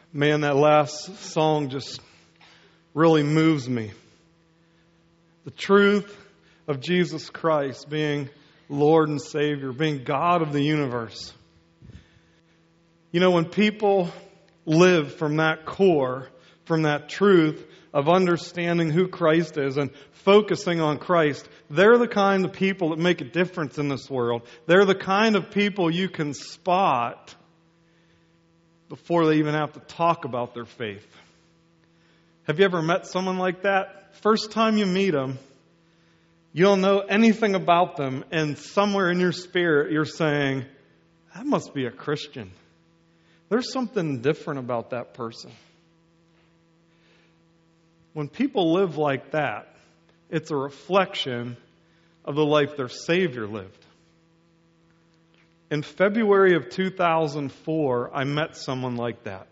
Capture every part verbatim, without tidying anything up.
Man, that last song just really moves me. The truth of Jesus Christ being Lord and Savior, being God of the universe. You know, when people live from that core, from that truth of understanding who Christ is and focusing on Christ, they're the kind of people that make a difference in this world. They're the kind of people you can spot before they even have to talk about their faith. Have you ever met someone like that? First time you meet them, you don't know anything about them, and somewhere in your spirit you're saying, that must be a Christian. There's something different about that person. When people live like that, it's a reflection of the life their Savior lived. In February of two thousand four, I met someone like that.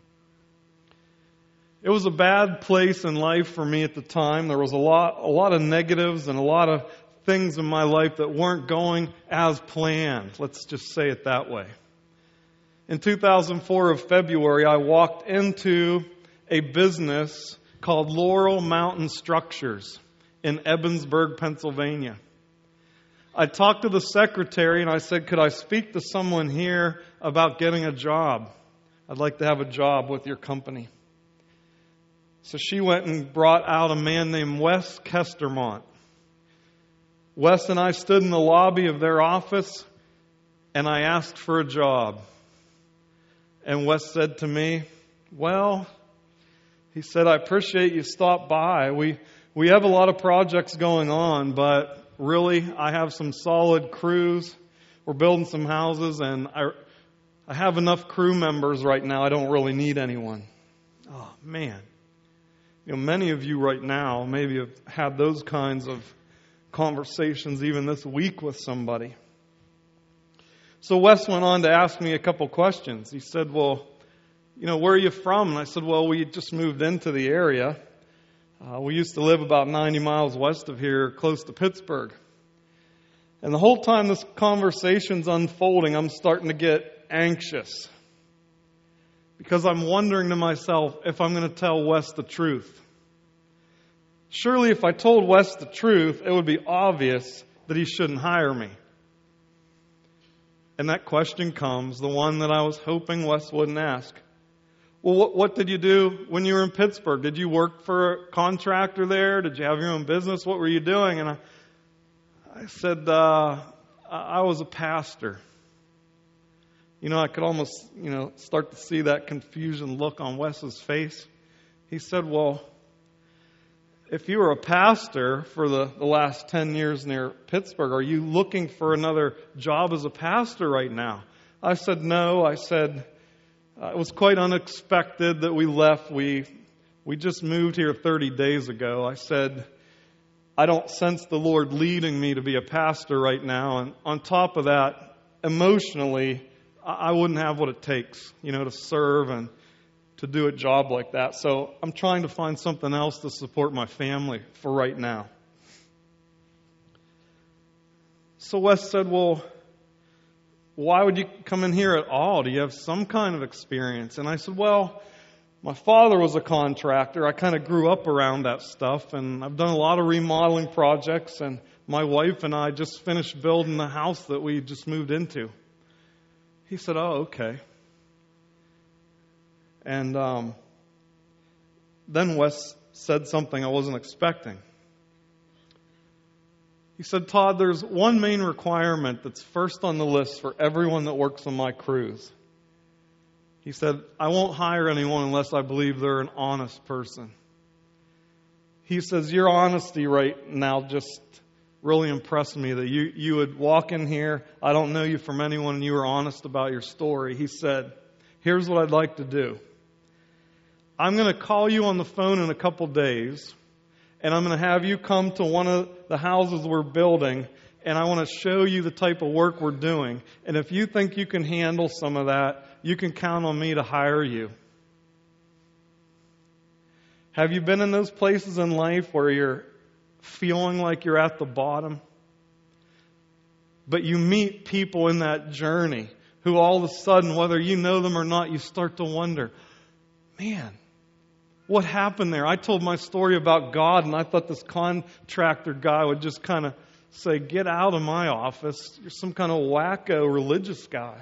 It was a bad place in life for me at the time. There was a lot, a lot of negatives and a lot of things in my life that weren't going as planned. Let's just say it that way. In two thousand four of February, I walked into a business called Laurel Mountain Structures in Ebensburg, Pennsylvania. I talked to the secretary and I said, could I speak to someone here about getting a job? I'd like to have a job with your company. So she went and brought out a man named Wes Kestermont. Wes and I stood in the lobby of their office and I asked for a job. And Wes said to me, well, he said, I appreciate you stopped by. We we have a lot of projects going on, but really, I have some solid crews. We're building some houses, and I, I have enough crew members right now. I don't really need anyone. Oh, man. You know, many of you right now maybe have had those kinds of conversations even this week with somebody. So Wes went on to ask me a couple questions. He said, well, you know, where are you from? And I said, well, we just moved into the area. Uh, we used to live about ninety miles west of here, close to Pittsburgh. And the whole time this conversation's unfolding, I'm starting to get anxious. Because I'm wondering to myself if I'm going to tell Wes the truth. Surely if I told Wes the truth, it would be obvious that he shouldn't hire me. And that question comes, the one that I was hoping Wes wouldn't ask. Well, what, what did you do when you were in Pittsburgh? Did you work for a contractor there? Did you have your own business? What were you doing? And I, I said, uh, I was a pastor. You know, I could almost, you know, start to see that confusion look on Wes's face. He said, well, if you were a pastor for the, the last ten years near Pittsburgh, are you looking for another job as a pastor right now? I said, no. I said, uh, it was quite unexpected that we left. We, we just moved here thirty days ago. I said, I don't sense the Lord leading me to be a pastor right now. And on top of that, emotionally, I wouldn't have what it takes, you know, to serve and to do a job like that. So I'm trying to find something else to support my family for right now. So Wes said, well, why would you come in here at all? Do you have some kind of experience? And I said, well, my father was a contractor. I kind of grew up around that stuff, and I've done a lot of remodeling projects, and my wife and I just finished building the house that we just moved into. He said, oh, okay. And um, then Wes said something I wasn't expecting. He said, Todd, there's one main requirement that's first on the list for everyone that works on my crews. He said, I won't hire anyone unless I believe they're an honest person. He says, your honesty right now just really impressed me, that you, you would walk in here, I don't know you from anyone, and you were honest about your story. He said, here's what I'd like to do. I'm going to call you on the phone in a couple days, and I'm going to have you come to one of the houses we're building, and I want to show you the type of work we're doing. And if you think you can handle some of that, you can count on me to hire you. Have you been in those places in life where you're feeling like you're at the bottom? But you meet people in that journey who all of a sudden, whether you know them or not, you start to wonder, man, what happened there? I told my story about God, and I thought this contractor guy would just kind of say, get out of my office. You're some kind of wacko religious guy.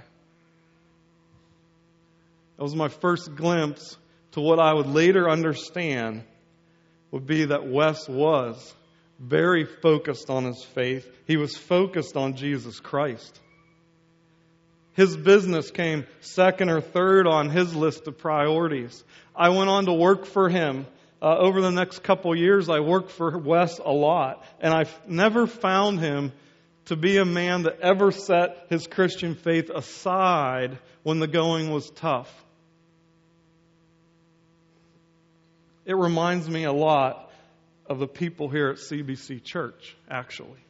That was my first glimpse to what I would later understand would be that Wes was very focused on his faith. He was focused on Jesus Christ. His business came second or third on his list of priorities. I went on to work for him. Uh, over the next couple years, I worked for Wes a lot, and I've never found him to be a man that ever set his Christian faith aside when the going was tough. It reminds me a lot of the people here at C B C Church, actually.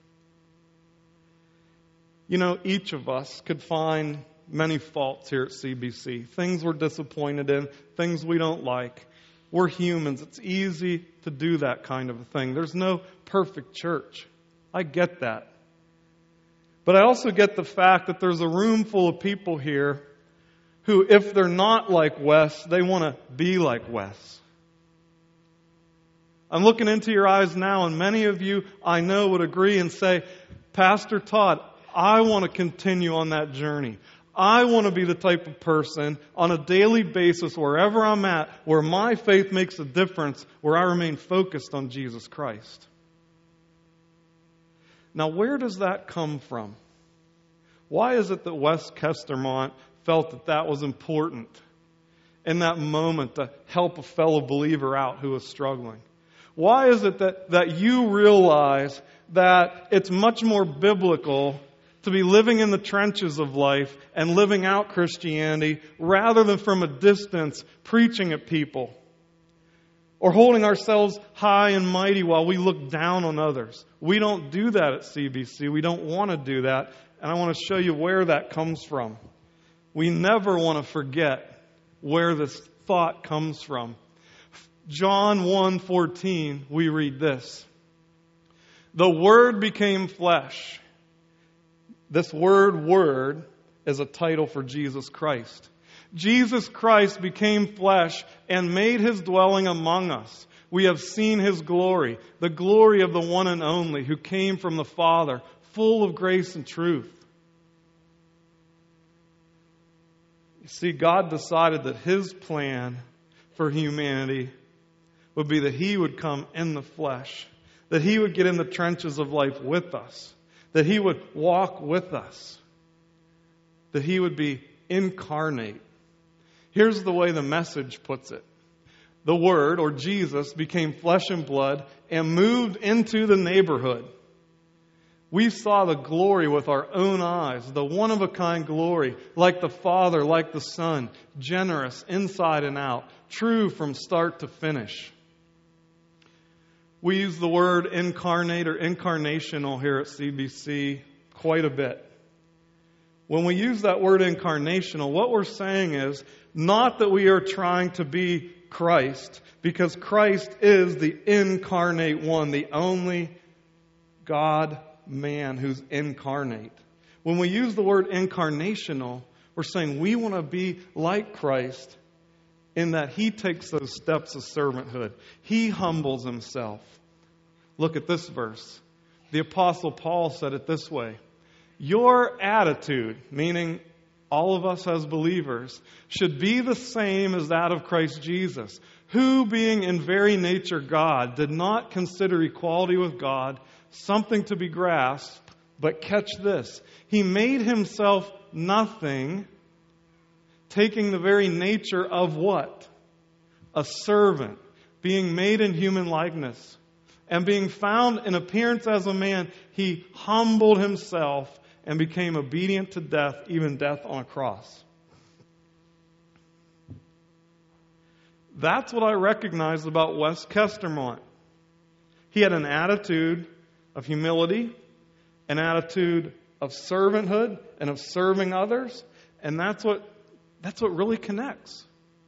You know, each of us could find many faults here at C B C. Things we're disappointed in, things we don't like. We're humans. It's easy to do that kind of a thing. There's no perfect church. I get that. But I also get the fact that there's a room full of people here who, if they're not like Wes, they want to be like Wes. I'm looking into your eyes now, and many of you I know would agree and say, Pastor Todd, I want to continue on that journey. I want to be the type of person on a daily basis, wherever I'm at, where my faith makes a difference, where I remain focused on Jesus Christ. Now, where does that come from? Why is it that Wes Kestermont felt that that was important in that moment to help a fellow believer out who was struggling? Why is it that, that you realize that it's much more biblical to be living in the trenches of life and living out Christianity rather than from a distance preaching at people or holding ourselves high and mighty while we look down on others? We don't do that at C B C. We don't want to do that. And I want to show you where that comes from. We never want to forget where this thought comes from. John one fourteen, we read this. The Word became flesh. This word, word, is a title for Jesus Christ. Jesus Christ became flesh and made His dwelling among us. We have seen His glory, the glory of the one and only who came from the Father, full of grace and truth. You see, God decided that His plan for humanity would be that He would come in the flesh, that He would get in the trenches of life with us, that He would walk with us, that He would be incarnate. Here's the way the Message puts it. The Word, or Jesus, became flesh and blood and moved into the neighborhood. We saw the glory with our own eyes, the one-of-a-kind glory, like the Father, like the Son, generous inside and out, true from start to finish. We use the word incarnate or incarnational here at C B C quite a bit. When we use that word incarnational, what we're saying is not that we are trying to be Christ, because Christ is the incarnate one, the only God-man who's incarnate. When we use the word incarnational, we're saying we want to be like Christ in that He takes those steps of servanthood. He humbles Himself. Look at this verse. The Apostle Paul said it this way. Your attitude, meaning all of us as believers, should be the same as that of Christ Jesus, who, being in very nature God, did not consider equality with God something to be grasped, but catch this. He made Himself nothing, taking the very nature of what? A servant, being made in human likeness. And being found in appearance as a man, He humbled Himself and became obedient to death, even death on a cross. That's what I recognized about Wes Kestermont. He had an attitude of humility, an attitude of servanthood and of serving others, and that's what that's what really connects.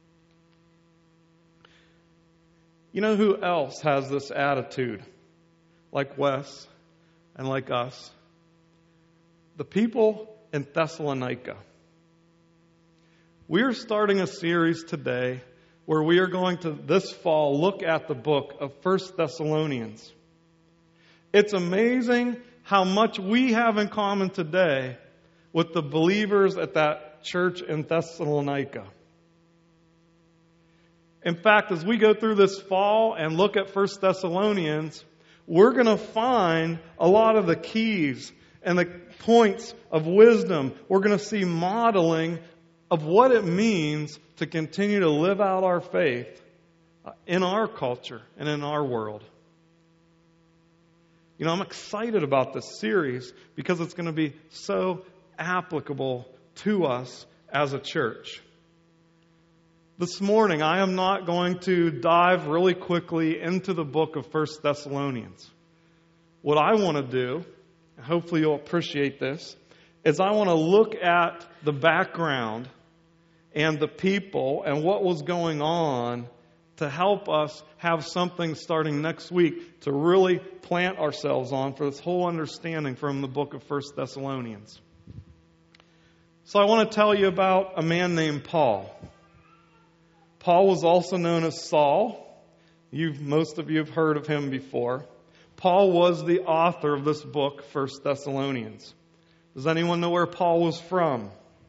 You know who else has this attitude, like Wes and like us? The people in Thessalonica. We are starting a series today where we are going to, this fall, look at the book of First Thessalonians. It's amazing how much we have in common today with the believers at that church in Thessalonica. In fact, as we go through this fall and look at First Thessalonians, we're going to find a lot of the keys and the points of wisdom. We're going to see modeling of what it means to continue to live out our faith in our culture and in our world. You know, I'm excited about this series because it's going to be so applicable to us as a church. This morning, I am not going to dive really quickly into the book of First Thessalonians. What I want to do, and hopefully you'll appreciate this, is I want to look at the background and the people and what was going on to help us have something starting next week to really plant ourselves on for this whole understanding from the book of First Thessalonians. So I want to tell you about a man named Paul. Paul was also known as Saul. You've, most of you have heard of him before. Paul was the author of this book, First Thessalonians. Does anyone know where Paul was from?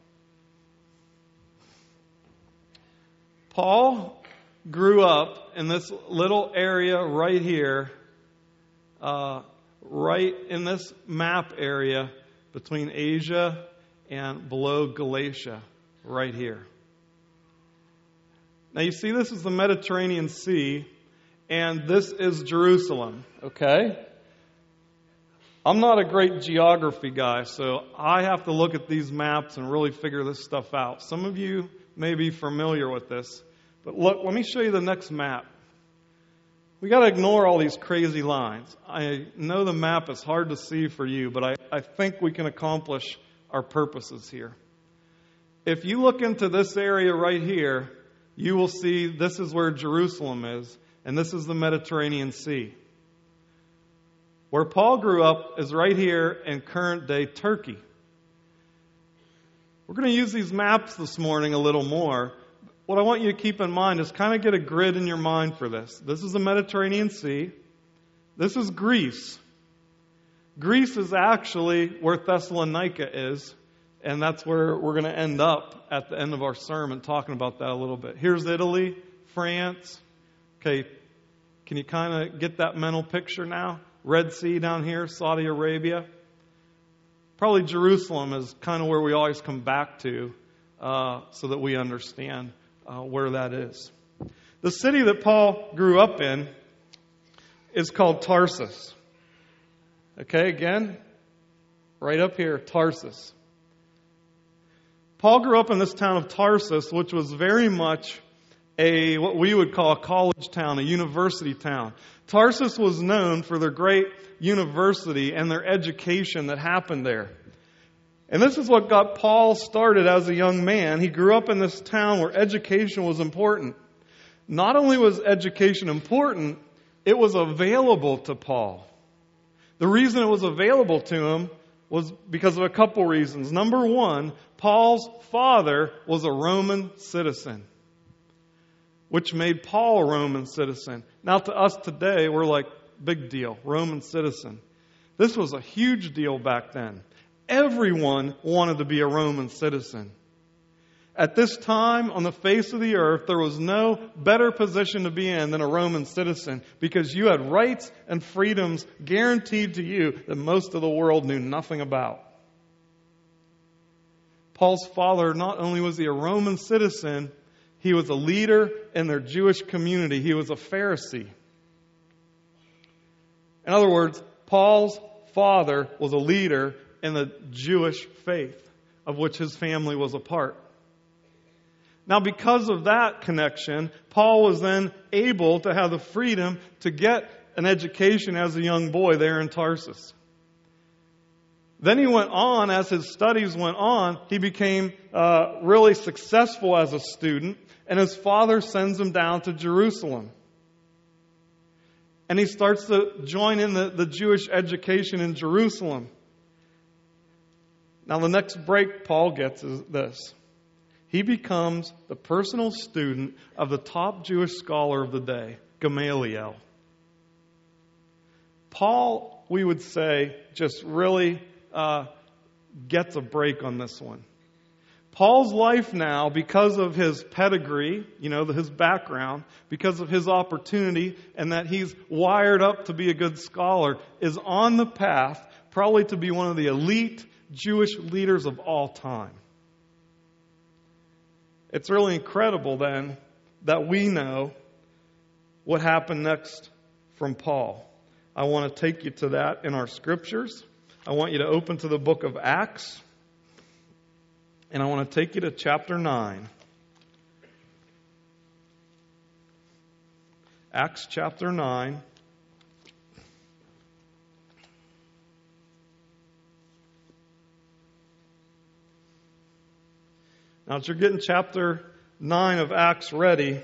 Paul grew up in this little area right here, uh, right in this map area between Asia and below Galatia, right here. Now you see, this is the Mediterranean Sea, and this is Jerusalem, okay? I'm not a great geography guy, so I have to look at these maps and really figure this stuff out. Some of you may be familiar with this, but look, let me show you the next map. We got to ignore all these crazy lines. I know the map is hard to see for you, but I, I think we can accomplish our purposes here. If you look into this area right here, you will see this is where Jerusalem is, and this is the Mediterranean Sea. Where Paul grew up is right here in current-day Turkey. We're going to use these maps this morning a little more. What I want you to keep in mind is kind of get a grid in your mind for this. This is the Mediterranean Sea. This is Greece. Greece is actually where Thessalonica is, and that's where we're going to end up at the end of our sermon, talking about that a little bit. Here's Italy, France. Okay, can you kind of get that mental picture now? Red Sea down here, Saudi Arabia. Probably Jerusalem is kind of where we always come back to uh, so that we understand uh, where that is. The city that Paul grew up in is called Tarsus. Okay, again, right up here, Tarsus. Paul grew up in this town of Tarsus, which was very much a what we would call a college town, a university town. Tarsus was known for their great university and their education that happened there. And this is what got Paul started as a young man. He grew up in this town where education was important. Not only was education important, it was available to Paul. The reason it was available to him was because of a couple reasons. Number one, Paul's father was a Roman citizen, which made Paul a Roman citizen. Now to us today, we're like, big deal, Roman citizen. This was a huge deal back then. Everyone wanted to be a Roman citizen. At this time, on the face of the earth, there was no better position to be in than a Roman citizen because you had rights and freedoms guaranteed to you that most of the world knew nothing about. Paul's father, not only was he a Roman citizen, he was a leader in their Jewish community. He was a Pharisee. In other words, Paul's father was a leader in the Jewish faith, of which his family was a part. Now, because of that connection, Paul was then able to have the freedom to get an education as a young boy there in Tarsus. Then he went on, as his studies went on, he became uh, really successful as a student, and his father sends him down to Jerusalem. And he starts to join in the, the Jewish education in Jerusalem. Now, the next break Paul gets is this. he becomes the personal student of the top Jewish scholar of the day, Gamaliel. Paul, we would say, just really uh, gets a break on this one. Paul's life now, because of his pedigree, you know, his background, because of his opportunity, and that he's wired up to be a good scholar, is on the path probably to be one of the elite Jewish leaders of all time. It's really incredible then that we know what happened next from Paul. I want to take you to that in our scriptures. I want you to open to the book of Acts. And I want to take you to chapter nine. Acts chapter nine. Now, as you're getting chapter nine of Acts ready,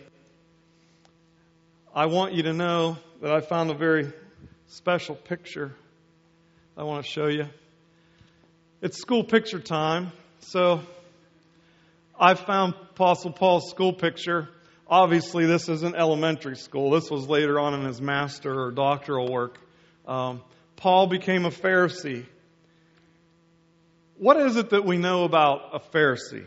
I want you to know that I found a very special picture I want to show you. It's school picture time, so I found Apostle Paul's school picture. Obviously, this isn't elementary school. This was later on in his master or doctoral work. Um, Paul became a Pharisee. What is it that we know about a Pharisee?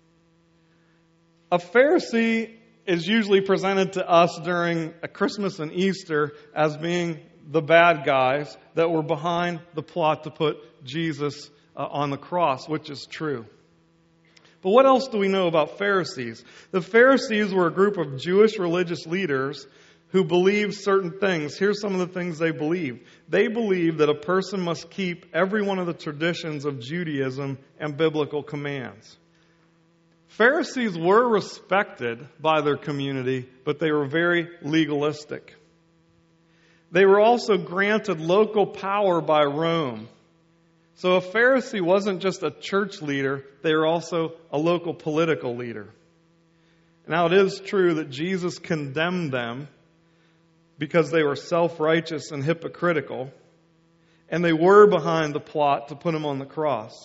A Pharisee is usually presented to us during a Christmas and Easter as being the bad guys that were behind the plot to put Jesus uh, on the cross, which is true. But what else do we know about Pharisees? The Pharisees were a group of Jewish religious leaders who believed certain things. Here's some of the things they believed. They believed that a person must keep every one of the traditions of Judaism and biblical commands. Pharisees were respected by their community, but they were very legalistic. They were also granted local power by Rome. So a Pharisee wasn't just a church leader, they were also a local political leader. Now it is true that Jesus condemned them because they were self-righteous and hypocritical, and they were behind the plot to put him on the cross.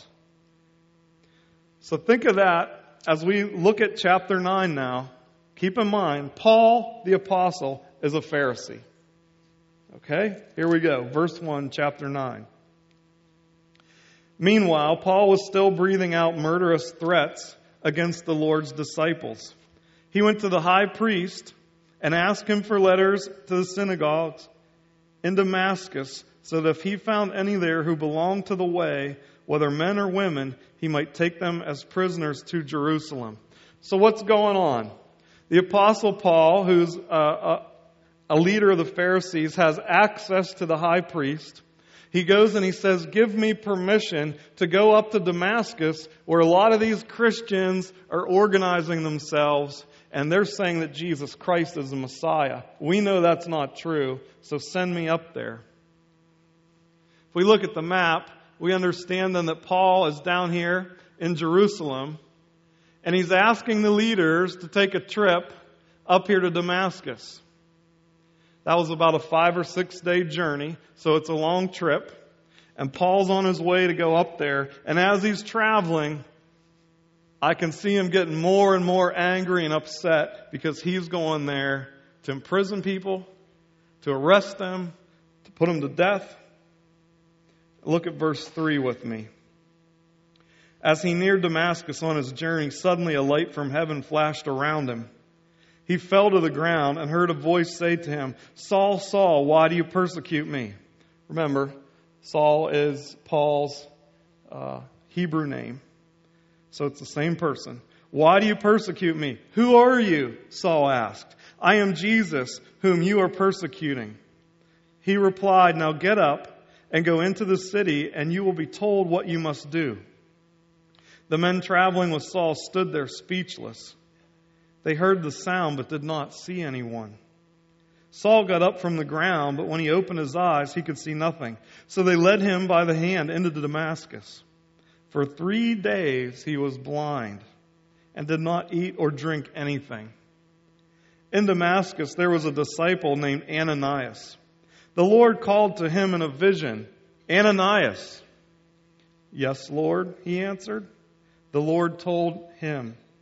So think of that as we look at chapter nine now. Keep in mind, Paul the Apostle is a Pharisee. Okay, here we go. Verse one, chapter nine. Meanwhile, Paul was still breathing out murderous threats against the Lord's disciples. He went to the high priest and asked him for letters to the synagogues in Damascus, so that if he found any there who belonged to the way, whether men or women, he might take them as prisoners to Jerusalem. So what's going on? The Apostle Paul, who's a, a, a leader of the Pharisees, has access to the high priest. He goes and he says, give me permission to go up to Damascus, where a lot of these Christians are organizing themselves, and they're saying that Jesus Christ is the Messiah. We know that's not true, so send me up there. If we look at the map, we understand then that Paul is down here in Jerusalem, and he's asking the leaders to take a trip up here to Damascus. That was about a five or six day journey, so it's a long trip. And Paul's on his way to go up there. And as he's traveling, I can see him getting more and more angry and upset because he's going there to imprison people, to arrest them, to put them to death. Look at verse three with me. As he neared Damascus on his journey, suddenly a light from heaven flashed around him. He fell to the ground and heard a voice say to him, Saul, Saul, why do you persecute me? Remember, Saul is Paul's uh, Hebrew name. So it's the same person. Why do you persecute me? Who are you? Saul asked. I am Jesus, whom you are persecuting. He replied, now get up and go into the city, and you will be told what you must do. The men traveling with Saul stood there speechless. They heard the sound but did not see anyone. Saul got up from the ground, but when he opened his eyes, he could see nothing. So they led him by the hand into Damascus. For three days he was blind and did not eat or drink anything. In Damascus there was a disciple named Ananias. The Lord called to him in a vision, Ananias. Yes, Lord, he answered. The Lord told him,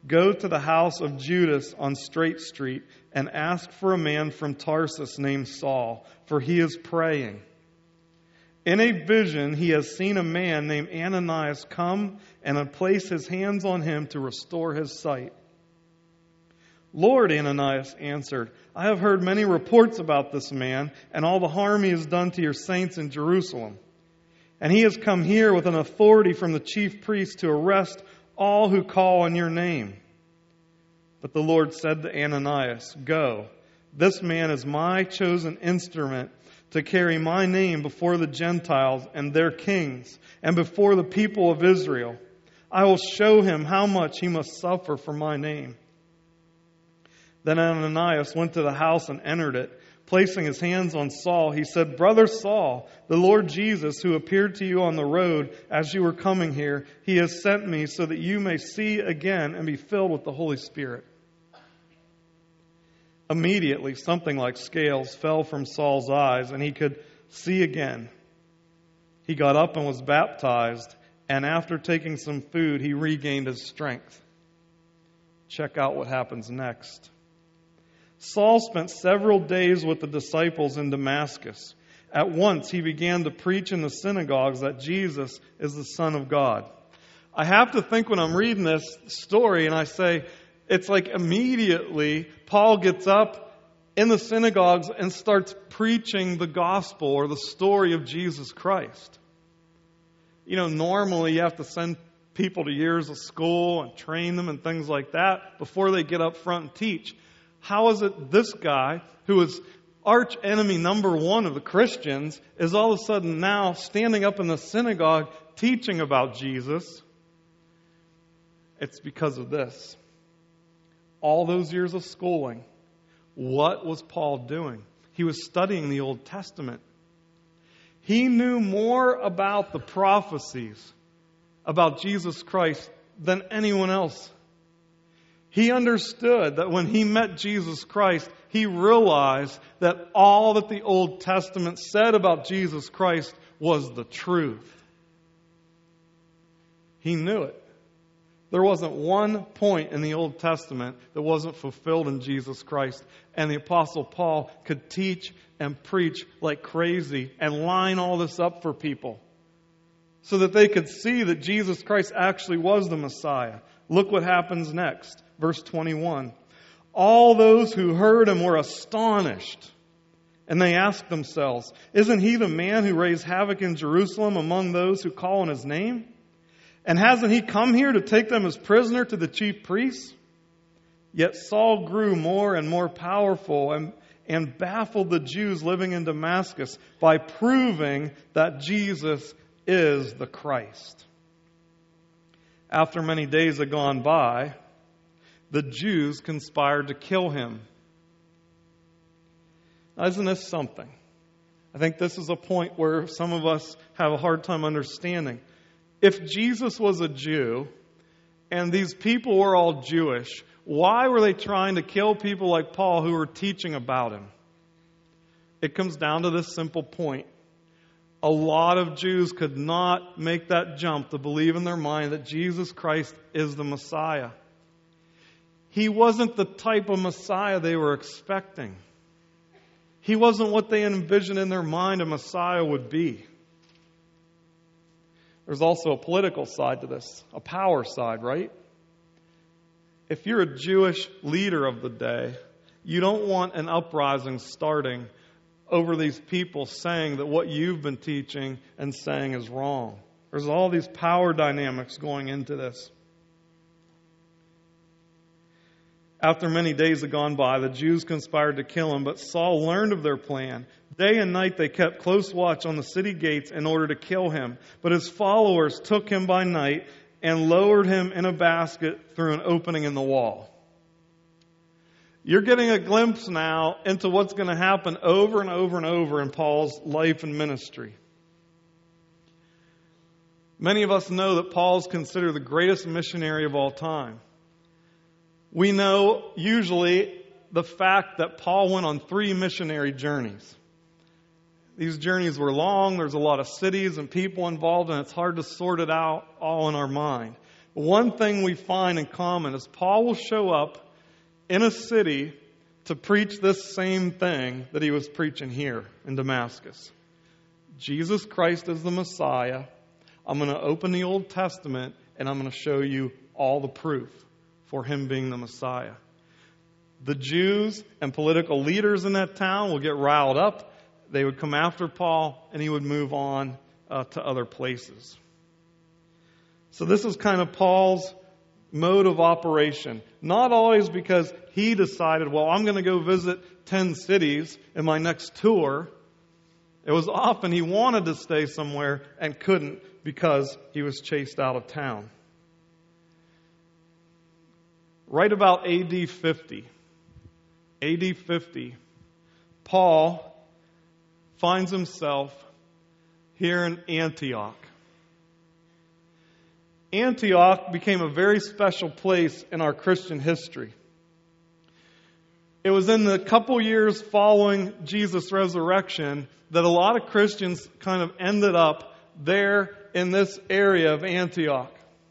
Go to the house of Judas on Straight Street and ask for a man from Tarsus named Saul, for he is praying. In a vision, he has seen a man named Ananias come and place his hands on him to restore his sight. Lord, Ananias answered, I have heard many reports about this man and all the harm he has done to your saints in Jerusalem. And he has come here with an authority from the chief priest to arrest all who call on your name. But the Lord said to Ananias, Go, this man is my chosen instrument to carry my name before the Gentiles and their kings and before the people of Israel. I will show him how much he must suffer for my name. Then Ananias went to the house and entered it. Placing his hands on Saul, he said, Brother Saul, the Lord Jesus, who appeared to you on the road as you were coming here, he has sent me so that you may see again and be filled with the Holy Spirit. Immediately, something like scales fell from Saul's eyes, and he could see again. He got up and was baptized, and after taking some food, he regained his strength. Check out what happens next. Saul spent several days with the disciples in Damascus. At once he began to preach in the synagogues that Jesus is the Son of God. I have to think when I'm reading this story and I say, it's like immediately Paul gets up in the synagogues and starts preaching the gospel or the story of Jesus Christ. You know, normally you have to send people to years of school and train them and things like that before they get up front and teach. How is it this guy, who is arch enemy number one of the Christians, is all of a sudden now standing up in the synagogue teaching about Jesus? It's because of this. All those years of schooling, what was Paul doing? He was studying the Old Testament. He knew more about the prophecies about Jesus Christ than anyone else. He understood that when he met Jesus Christ, he realized that all that the Old Testament said about Jesus Christ was the truth. He knew it. There wasn't one point in the Old Testament that wasn't fulfilled in Jesus Christ. And the Apostle Paul could teach and preach like crazy and line all this up for people so that they could see that Jesus Christ actually was the Messiah. Look what happens next. Verse twenty-one. All those who heard him were astonished. And they asked themselves, Isn't he the man who raised havoc in Jerusalem among those who call on his name? And hasn't he come here to take them as prisoner to the chief priests? Yet Saul grew more and more powerful and, and baffled the Jews living in Damascus by proving that Jesus is the Christ. After many days had gone by, the Jews conspired to kill him. Now, isn't this something? I think this is a point where some of us have a hard time understanding. If Jesus was a Jew and these people were all Jewish, why were they trying to kill people like Paul who were teaching about him? It comes down to this simple point. A lot of Jews could not make that jump to believe in their mind that Jesus Christ is the Messiah. He wasn't the type of Messiah they were expecting. He wasn't what they envisioned in their mind a Messiah would be. There's also a political side to this, a power side, right? If you're a Jewish leader of the day, you don't want an uprising starting over these people saying that what you've been teaching and saying is wrong. There's all these power dynamics going into this. After many days had gone by, the Jews conspired to kill him, but Saul learned of their plan. Day and night they kept close watch on the city gates in order to kill him. But his followers took him by night and lowered him in a basket through an opening in the wall. You're getting a glimpse now into what's going to happen over and over and over in Paul's life and ministry. Many of us know that Paul is considered the greatest missionary of all time. We know usually the fact that Paul went on three missionary journeys. These journeys were long. There's a lot of cities and people involved, and it's hard to sort it out all in our mind. one thing we find in common is Paul will show up in a city to preach this same thing that he was preaching here in Damascus. Jesus Christ is the Messiah. I'm going to open the Old Testament and I'm going to show you all the proof for him being the Messiah. The Jews and political leaders in that town will get riled up. They would come after Paul and he would move on uh, to other places. So this is kind of Paul's mode of operation. Not always because he decided, well, I'm going to go visit ten cities in my next tour. It was often he wanted to stay somewhere and couldn't because he was chased out of town. Right about A D fifty, A D fifty, Paul finds himself here in Antioch. Antioch became a very special place in our Christian history. It was in the couple years following Jesus' resurrection that a lot of Christians kind of ended up there in this area of Antioch.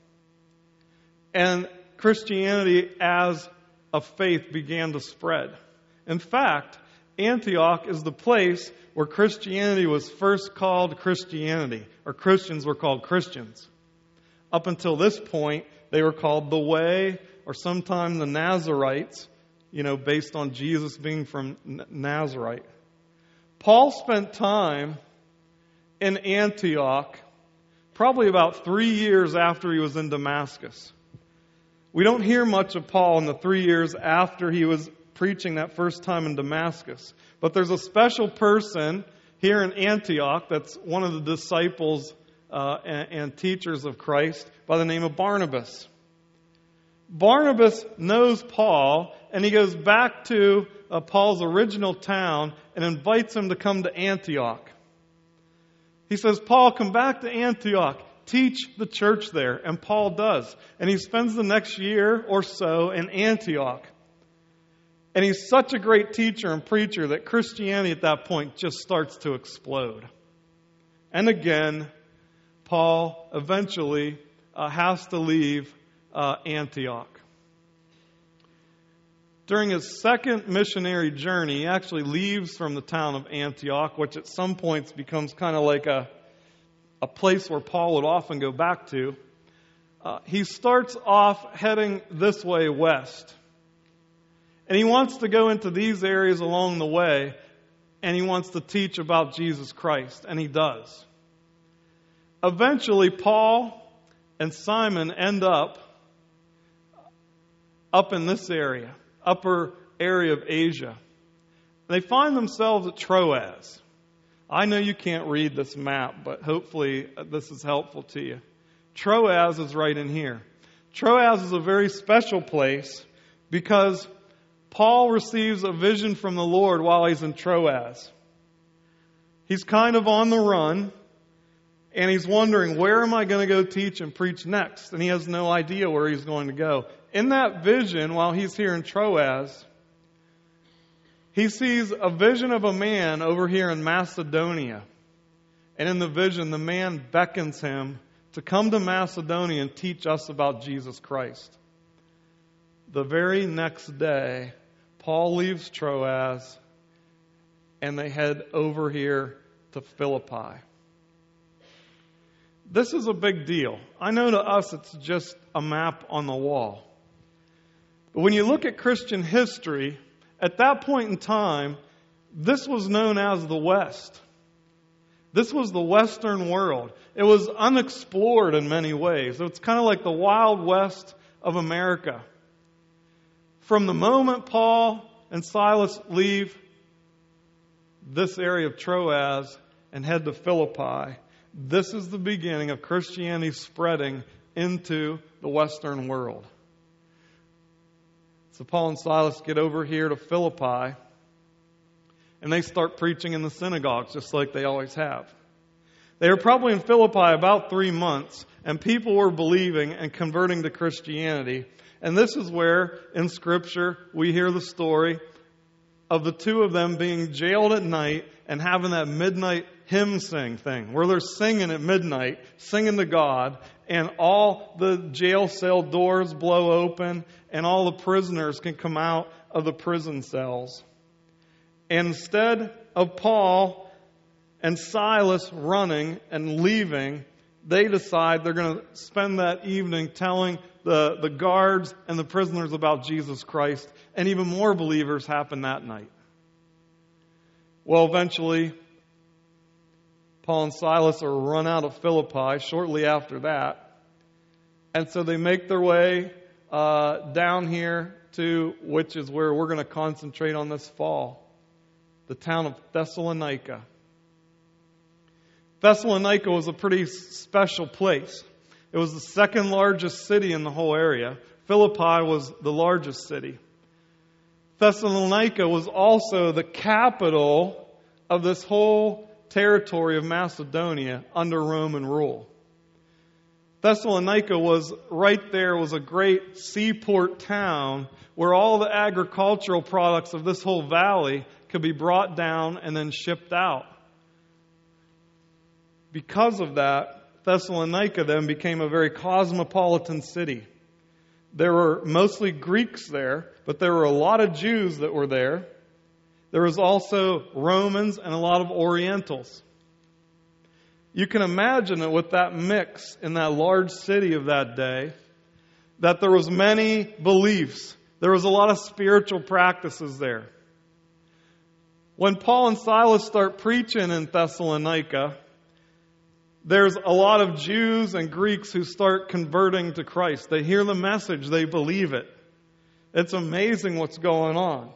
And Christianity as a faith began to spread. In fact, Antioch is the place where Christianity was first called Christianity, or Christians were called Christians. Up until this point, they were called the Way, or sometimes the Nazarites, you know, based on Jesus being from Nazarite. Paul spent time in Antioch, probably about three years after he was in Damascus. We don't hear much of Paul in the three years after he was preaching that first time in Damascus. But there's a special person here in Antioch that's one of the disciples uh, and, and teachers of Christ by the name of Barnabas. Barnabas knows Paul, and he goes back to uh, Paul's original town and invites him to come to Antioch. He says, Paul, come back to Antioch. Teach the church there. And Paul does. And he spends the next year or so in Antioch. And he's such a great teacher and preacher that Christianity at that point just starts to explode. And again, Paul eventually uh, has to leave uh, Antioch. During his second missionary journey, he actually leaves from the town of Antioch, which at some points becomes kind of like a, a place where Paul would often go back to. Uh, he starts off heading this way west. And he wants to go into these areas along the way, and he wants to teach about Jesus Christ, and he does. Eventually, Paul and Simon end up up in this area, upper area of Asia. They find themselves at Troas. I know you can't read this map, but hopefully this is helpful to you. Troas is right in here. Troas is a very special place because Paul receives a vision from the Lord while he's in Troas. He's kind of on the run, and he's wondering, where am I going to go teach and preach next? And he has no idea where he's going to go. In that vision, while he's here in Troas, he sees a vision of a man over here in Macedonia. And in the vision, the man beckons him to come to Macedonia and teach us about Jesus Christ. The very next day, Paul leaves Troas and they head over here to Philippi. This is a big deal. I know to us it's just a map on the wall. But when you look at Christian history, at that point in time, this was known as the West. This was the Western world. It was unexplored in many ways. It's kind of like the Wild West of America. From the moment Paul and Silas leave this area of Troas and head to Philippi, this is the beginning of Christianity spreading into the Western world. So Paul and Silas get over here to Philippi, and they start preaching in the synagogues, just like they always have. They were probably in Philippi about three months, and people were believing and converting to Christianity. And this is where, in Scripture, we hear the story of the two of them being jailed at night and having that midnight hymn sing thing where they're singing at midnight, singing to God, and all the jail cell doors blow open and all the prisoners can come out of the prison cells. And instead of Paul and Silas running and leaving, they decide they're going to spend that evening telling the, the guards and the prisoners about Jesus Christ. And even more believers happen that night. Well, eventually, Paul and Silas are run out of Philippi shortly after that. And so they make their way uh, down here to, which is where we're going to concentrate on this fall, the town of Thessalonica. Thessalonica was a pretty special place. It was the second largest city in the whole area. Philippi was the largest city. Thessalonica was also the capital of this whole territory of Macedonia under Roman rule. Thessalonica was right there, was a great seaport town where all the agricultural products of this whole valley could be brought down and then shipped out. Because of that, Thessalonica then became a very cosmopolitan city. There were mostly Greeks there, but there were a lot of Jews that were there. There was also Romans and a lot of Orientals. You can imagine that with that mix in that large city of that day, that there was many beliefs. There was a lot of spiritual practices there. When Paul and Silas start preaching in Thessalonica, there's a lot of Jews and Greeks who start converting to Christ. They hear the message, they believe it. It's amazing what's going on.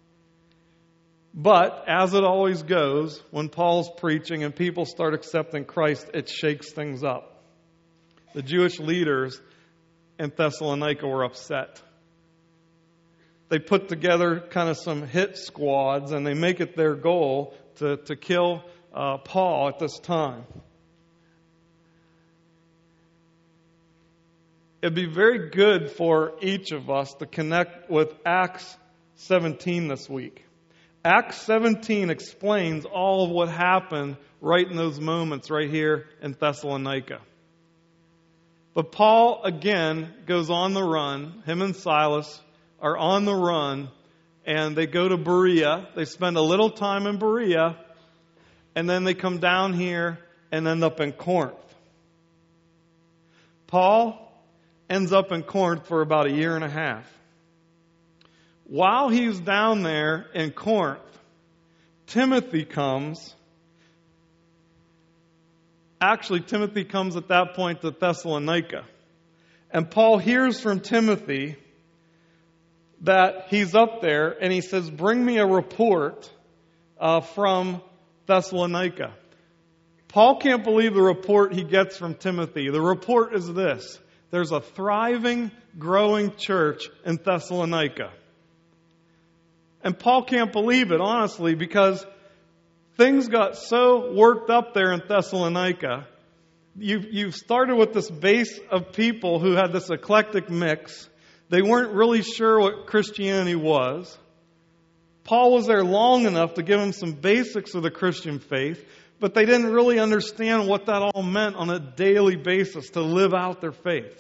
But, as it always goes, when Paul's preaching and people start accepting Christ, it shakes things up. The Jewish leaders in Thessalonica were upset. They put together kind of some hit squads, and they make it their goal to, to kill uh, Paul at this time. It'd be very good for each of us to connect with Acts seventeen this week. Acts seventeen explains all of what happened right in those moments right here in Thessalonica. But Paul, again, goes on the run. Him and Silas are on the run, and they go to Berea. They spend a little time in Berea, and then they come down here and end up in Corinth. Paul ends up in Corinth for about a year and a half. While he's down there in Corinth, Timothy comes. Actually, Timothy comes at that point to Thessalonica. And Paul hears from Timothy that he's up there, and he says, bring me a report uh, from Thessalonica. Paul can't believe the report he gets from Timothy. The report is this: there's a thriving, growing church in Thessalonica. And Paul can't believe it, honestly, because things got so worked up there in Thessalonica. You, you started with this base of people who had this eclectic mix. They weren't really sure what Christianity was. Paul was there long enough to give them some basics of the Christian faith, but they didn't really understand what that all meant on a daily basis to live out their faith.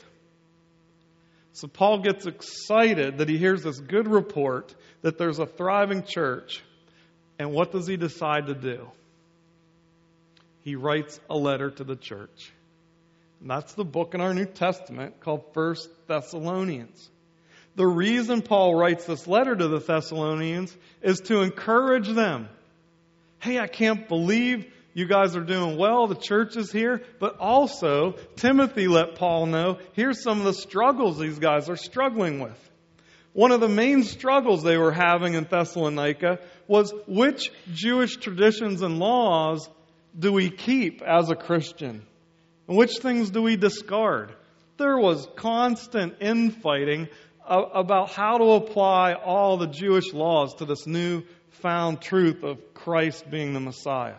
So Paul gets excited that he hears this good report that there's a thriving church. And what does he decide to do? He writes a letter to the church. And that's the book in our New Testament called First Thessalonians. The reason Paul writes this letter to the Thessalonians is to encourage them. Hey, I can't believe you guys are doing well. The church is here. But also, Timothy let Paul know, here's some of the struggles these guys are struggling with. One of the main struggles they were having in Thessalonica was, which Jewish traditions and laws do we keep as a Christian? And which things do we discard? There was constant infighting about how to apply all the Jewish laws to this new found truth of Christ being the Messiah.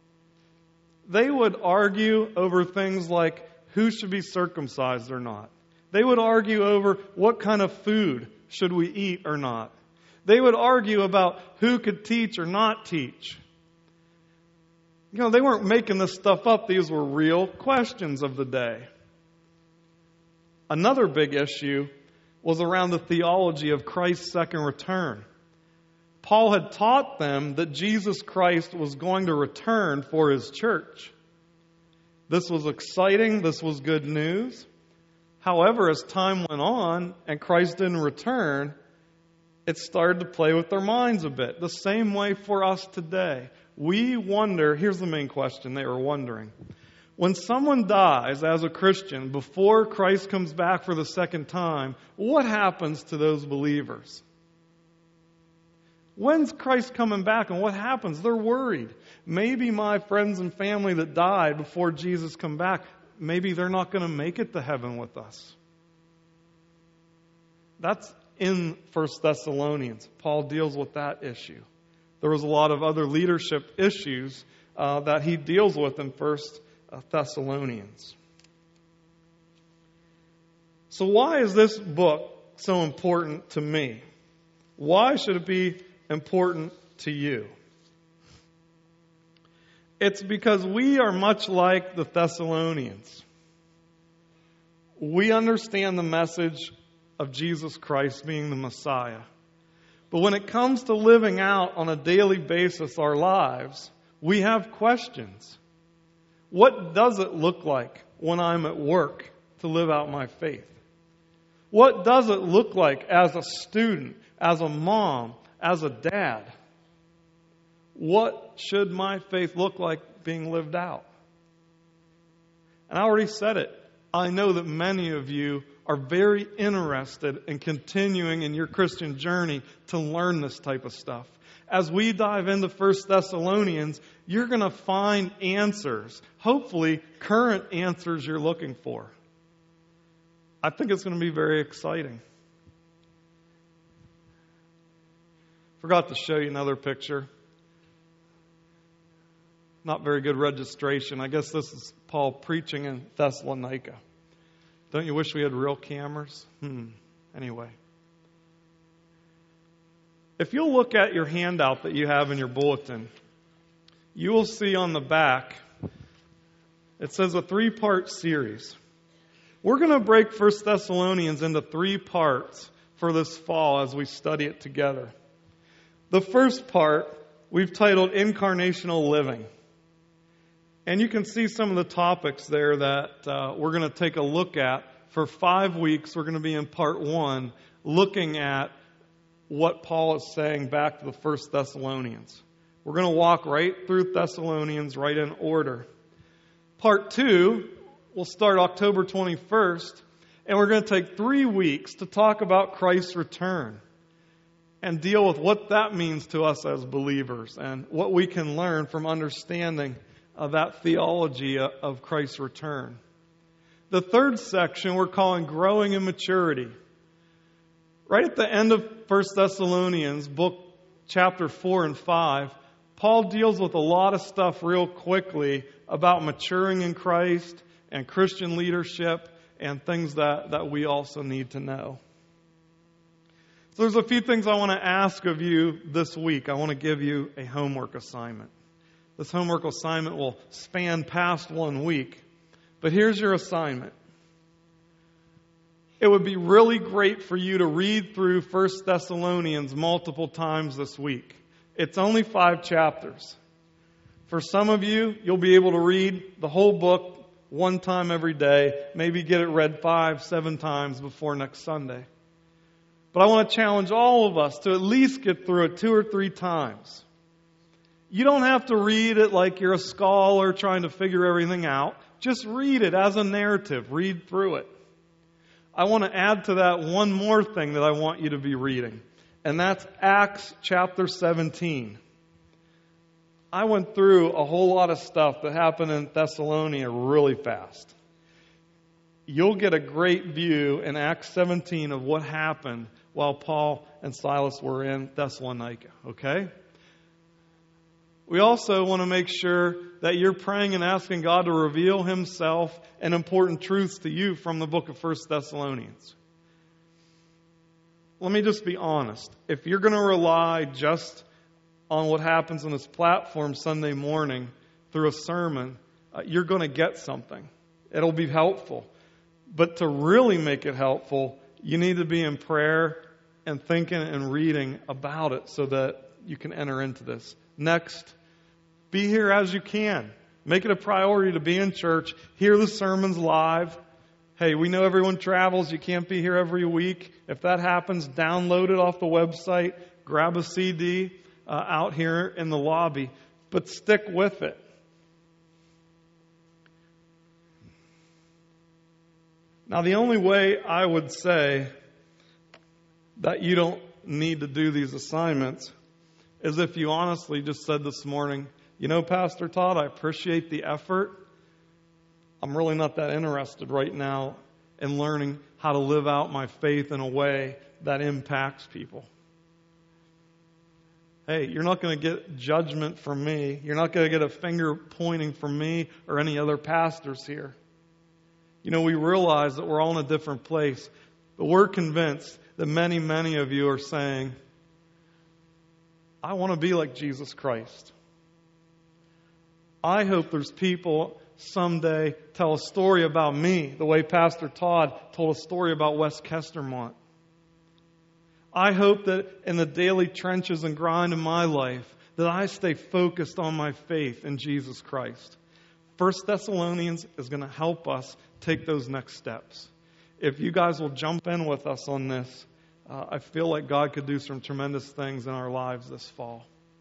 They would argue over things like who should be circumcised or not. They would argue over what kind of food should we eat or not. They would argue about who could teach or not teach. You know, they weren't making this stuff up. These were real questions of the day. Another big issue was around the theology of Christ's second return. Paul had taught them that Jesus Christ was going to return for His church. This was exciting. This was good news. However, as time went on and Christ didn't return, it started to play with their minds a bit. The same way for us today. We wonder, here's the main question they were wondering. When someone dies as a Christian before Christ comes back for the second time, what happens to those believers? When's Christ coming back and what happens? They're worried. Maybe my friends and family that died before Jesus come back, maybe they're not going to make it to heaven with us. That's in First Thessalonians. Paul deals with that issue. There was a lot of other leadership issues uh, that he deals with in First Thessalonians. So why is this book so important to me? Why should it be important to you? It's because we are much like the Thessalonians. We understand the message of Jesus Christ being the Messiah. But when it comes to living out on a daily basis our lives, we have questions. What does it look like when I'm at work to live out my faith? What does it look like as a student, as a mom, as a dad? What should my faith look like being lived out? And I already said it. I know that many of you are very interested in continuing in your Christian journey to learn this type of stuff. As we dive into First Thessalonians, you're going to find answers, hopefully current answers you're looking for. I think it's going to be very exciting. Forgot to show you another picture. Not very good registration. I guess this is Paul preaching in Thessalonica. Don't you wish we had real cameras? Hmm. Anyway. If you'll look at your handout that you have in your bulletin, you will see on the back, it says a three-part series. We're going to break First Thessalonians into three parts for this fall as we study it together. The first part we've titled Incarnational Living. And you can see some of the topics there that uh, we're going to take a look at. For five weeks, we're going to be in part one, looking at what Paul is saying back to the First Thessalonians. We're going to walk right through Thessalonians, right in order. Part two will start October twenty-first, and we're going to take three weeks to talk about Christ's return and deal with what that means to us as believers and what we can learn from understanding of that theology of Christ's return. The third section we're calling Growing in Maturity. Right at the end of First Thessalonians, book chapter four and five, Paul deals with a lot of stuff real quickly about maturing in Christ and Christian leadership and things that, that we also need to know. So there's a few things I want to ask of you this week. I want to give you a homework assignment. This homework assignment will span past one week. But here's your assignment. It would be really great for you to read through First Thessalonians multiple times this week. It's only five chapters. For some of you, you'll be able to read the whole book one time every day. Maybe get it read five, seven times before next Sunday. But I want to challenge all of us to at least get through it two or three times. You don't have to read it like you're a scholar trying to figure everything out. Just read it as a narrative. Read through it. I want to add to that one more thing that I want you to be reading. And that's Acts chapter seventeen. I went through a whole lot of stuff that happened in Thessalonica really fast. You'll get a great view in Acts seventeen of what happened while Paul and Silas were in Thessalonica. Okay? We also want to make sure that you're praying and asking God to reveal Himself and important truths to you from the book of First Thessalonians. Let me just be honest. If you're going to rely just on what happens on this platform Sunday morning, through a sermon, uh, you're going to get something. It'll be helpful. But to really make it helpful, you need to be in prayer and thinking and reading about it so that you can enter into this. Next, be here as you can. Make it a priority to be in church. Hear the sermons live. Hey, we know everyone travels. You can't be here every week. If that happens, download it off the website. Grab a C D uh, out here in the lobby. But stick with it. Now, the only way I would say that you don't need to do these assignments is if you honestly just said this morning, you know, Pastor Todd, I appreciate the effort. I'm really not that interested right now in learning how to live out my faith in a way that impacts people. Hey, you're not going to get judgment from me. You're not going to get a finger pointing from me or any other pastors here. You know, we realize that we're all in a different place, but we're convinced that many, many of you are saying, I want to be like Jesus Christ. I hope there's people someday tell a story about me the way Pastor Todd told a story about West Kestermont. I hope that in the daily trenches and grind of my life that I stay focused on my faith in Jesus Christ. First Thessalonians is going to help us take those next steps. If you guys will jump in with us on this, uh, I feel like God could do some tremendous things in our lives this fall.